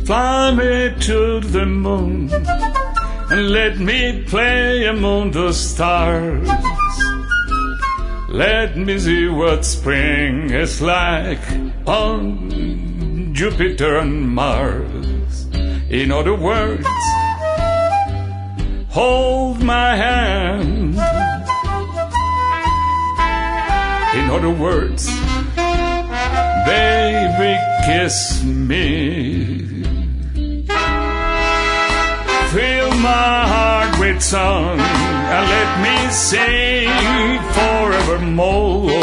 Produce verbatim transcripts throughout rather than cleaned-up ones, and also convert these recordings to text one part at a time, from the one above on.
Fly me to the moon and let me play among the stars. Let me see what spring is like on Jupiter and Mars. In other words, hold my hand. In other words, baby, kiss me. Fill my heart with song and let me sing forevermore.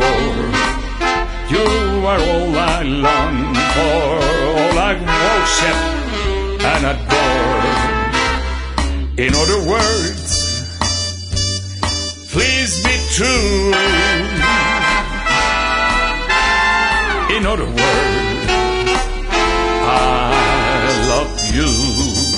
You are all I long for, all I worship and adore. In other words, please be true. In other words, I love you.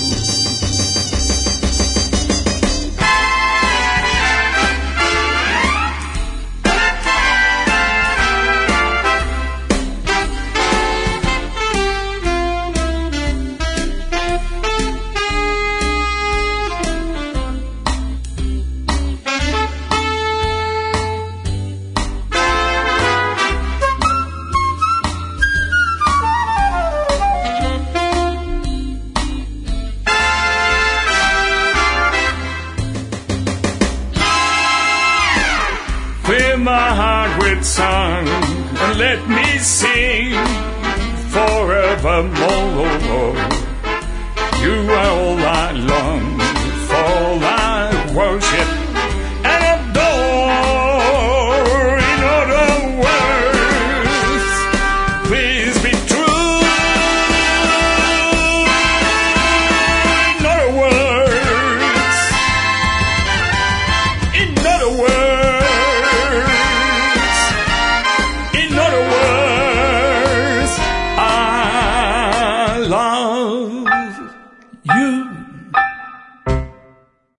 Fill my heart with song and let me sing forevermore. You are all I long